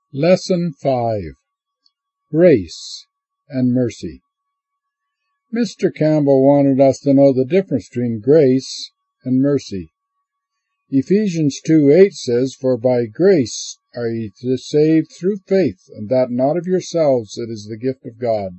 Lesson 5. Grace and Mercy. Mr. Campbell wanted us to know the difference between grace and mercy. Ephesians 2:8 says, "For by grace are ye saved through faith, and that not of yourselves, it is the gift of God."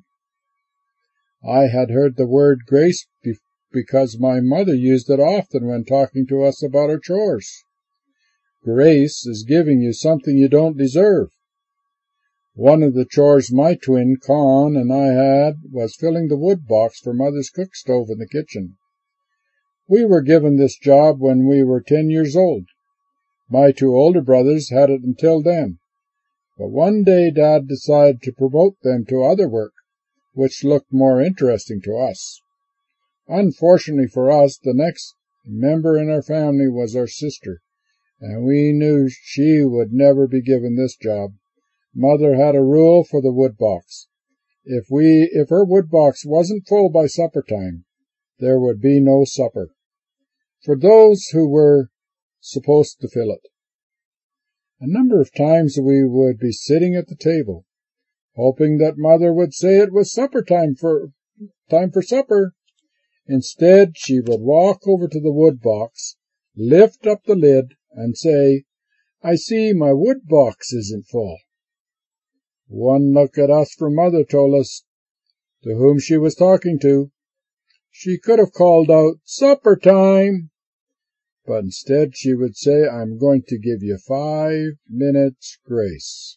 I had heard the word grace because my mother used it often when talking to us about our chores. Grace is giving you something you don't deserve. One of the chores my twin, Con, and I had was filling the wood box for Mother's cook stove in the kitchen. We were given this job when we were 10 years old. My two older brothers had it until then, but one day Dad decided to promote them to other work, which looked more interesting to us. Unfortunately for us, the next member in our family was our sister, and we knew she would never be given this job. Mother had a rule for the wood box. If her wood box wasn't full by supper time, there would be no supper for those who were supposed to fill it. A number of times we would be sitting at the table, hoping that Mother would say it was time for supper. Instead, she would walk over to the wood box, lift up the lid, and say, "I see my wood box isn't full." One look at us from Mother told us to whom she was talking to. She could have called out, "Supper time!" but instead she would say, "I'm going to give you 5 minutes grace."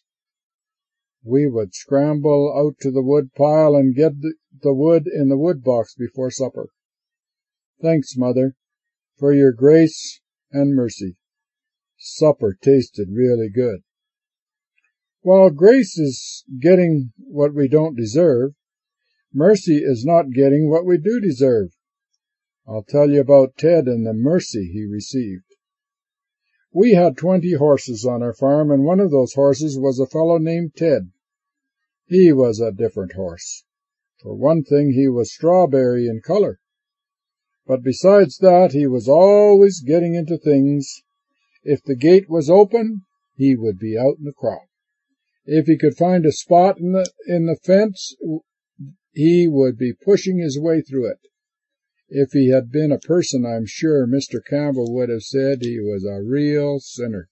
We would scramble out to the wood pile and get the wood in the wood box before supper. Thanks, Mother, for your grace and mercy. Supper tasted really good. While grace is getting what we don't deserve, mercy is not getting what we do deserve. I'll tell you about Ted and the mercy he received. We had 20 horses on our farm, and one of those horses was a fellow named Ted. He was a different horse. For one thing, he was strawberry in color. But besides that, he was always getting into things. If the gate was open, he would be out in the crowd. If he could find a spot in the fence, he would be pushing his way through it. If he had been a person, I'm sure Mr. Campbell would have said he was a real sinner.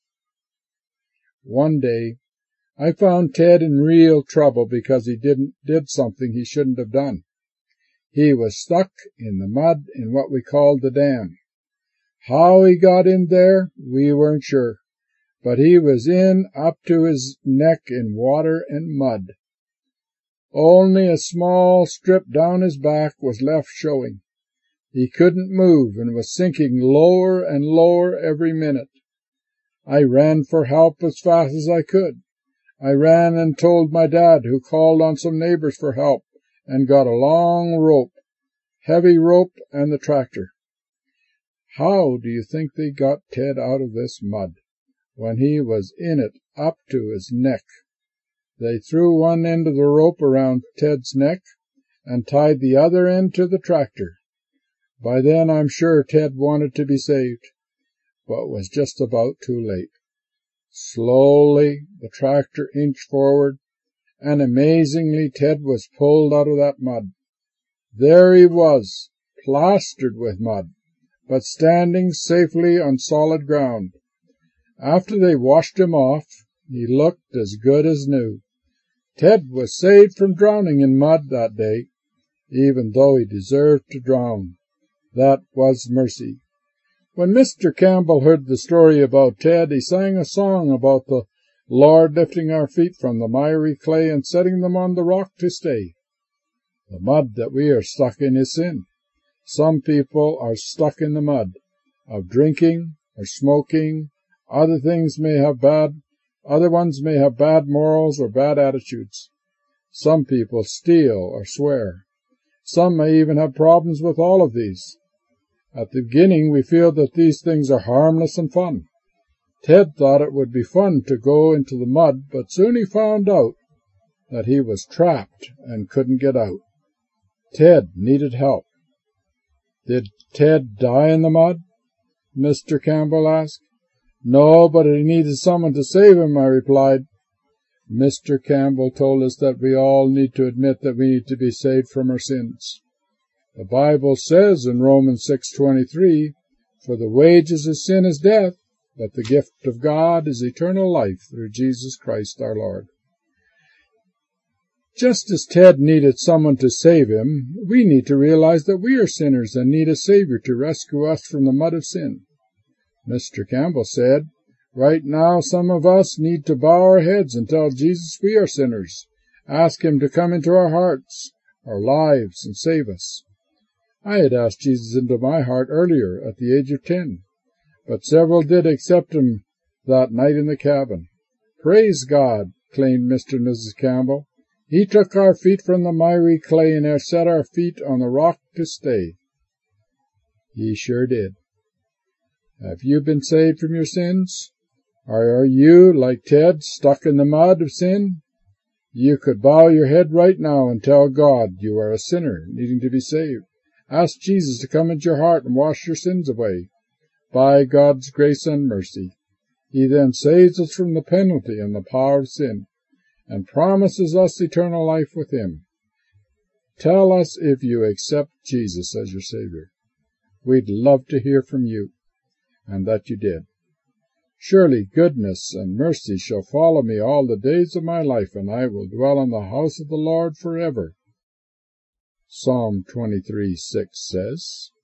One day, I found Ted in real trouble because he did something he shouldn't have done. He was stuck in the mud in what we called the dam. How he got in there, we weren't sure, but he was in up to his neck in water and mud. Only a small strip down his back was left showing. He couldn't move and was sinking lower and lower every minute. I ran for help as fast as I could. I ran and told my dad, who called on some neighbors for help and got a long rope, heavy rope, and the tractor. How do you think they got Ted out of this mud when he was in it up to his neck? They threw one end of the rope around Ted's neck and tied the other end to the tractor. By then I'm sure Ted wanted to be saved, but was just about too late. Slowly the tractor inched forward, and amazingly Ted was pulled out of that mud. There he was, plastered with mud, but standing safely on solid ground. After they washed him off, he looked as good as new. Ted was saved from drowning in mud that day, even though he deserved to drown. That was mercy. When Mr. Campbell heard the story about Ted, he sang a song about the Lord lifting our feet from the miry clay and setting them on the rock to stay. The mud that we are stuck in is sin. Some people are stuck in the mud of drinking or smoking. Other ones may have bad morals or bad attitudes. Some people steal or swear. Some may even have problems with all of these. At the beginning, we feel that these things are harmless and fun. Ted thought it would be fun to go into the mud, but soon he found out that he was trapped and couldn't get out. Ted needed help. Did Ted die in the mud? Mr. Campbell asked. No, but he needed someone to save him, I replied. Mr. Campbell told us that we all need to admit that we need to be saved from our sins. The Bible says in Romans 6:23, "For the wages of sin is death, but the gift of God is eternal life through Jesus Christ our Lord." Just as Ted needed someone to save him, we need to realize that we are sinners and need a Savior to rescue us from the mud of sin. Mr. Campbell said, "Right now some of us need to bow our heads and tell Jesus we are sinners. Ask Him to come into our hearts, our lives, and save us." I had asked Jesus into my heart earlier, at the age of 10, but several did accept Him that night in the cabin. "Praise God," claimed Mr. and Mrs. Campbell. "He took our feet from the miry clay and has set our feet on the rock to stay." He sure did. Have you been saved from your sins? Or are you, like Ted, stuck in the mud of sin? You could bow your head right now and tell God you are a sinner needing to be saved. Ask Jesus to come into your heart and wash your sins away. By God's grace and mercy, He then saves us from the penalty and the power of sin, and promises us eternal life with Him. Tell us if you accept Jesus as your Savior. We'd love to hear from you, and that you did. Surely goodness and mercy shall follow me all the days of my life, and I will dwell in the house of the Lord forever. Psalm 23:6 says,